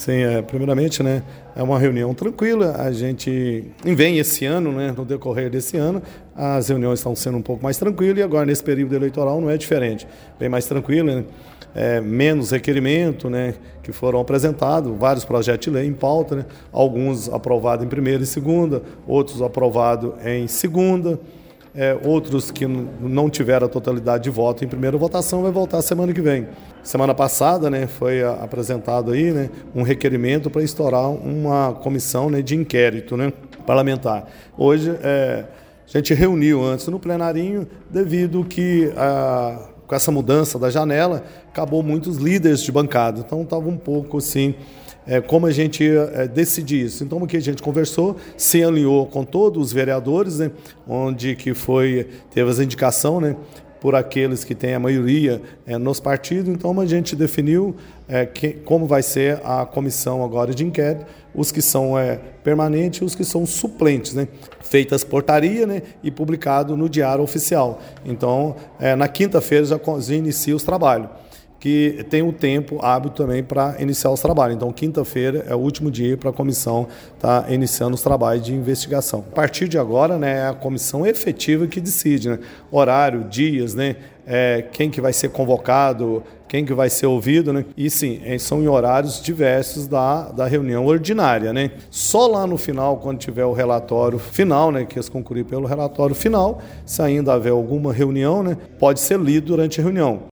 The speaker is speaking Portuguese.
Sim, primeiramente, né, é uma reunião tranquila. A gente vem esse ano, né, no decorrer desse ano, as reuniões estão sendo um pouco mais tranquilas e agora nesse período eleitoral não é diferente. Bem mais tranquilo, né, menos requerimento, né, que foram apresentados, vários projetos de lei em pauta, né, alguns aprovados em primeira e segunda, outros aprovados em segunda. Outros que não tiveram a totalidade de voto em primeira votação vai voltar semana que vem. Semana passada, né, foi apresentado aí, né, um requerimento para instaurar uma comissão, né, de inquérito, né, parlamentar. Hoje a gente reuniu antes no plenarinho devido que com essa mudança da janela acabou muitos líderes de bancada. Então estava um pouco assim como a gente ia decidir isso. Então, o que a gente conversou, se alinhou com todos os vereadores, né, onde que teve essa indicação, né, por aqueles que têm a maioria nos partidos. Então, a gente definiu como vai ser a comissão agora de inquérito, os que são permanentes e os que são suplentes, né, feitas portaria, né, e publicado no Diário Oficial. Então, na quinta-feira já inicia os trabalhos, que tem um tempo hábil também para iniciar os trabalhos. Então, quinta-feira é o último dia para a comissão estar iniciando os trabalhos de investigação. A partir de agora, né, é a comissão efetiva que decide, né, horário, dias, né, quem que vai ser convocado, quem que vai ser ouvido, né? E sim, são em horários diversos da reunião ordinária, né? Só lá no final, quando tiver o relatório final, né, que eles concluir pelo relatório final, se ainda houver alguma reunião, né, pode ser lido durante a reunião.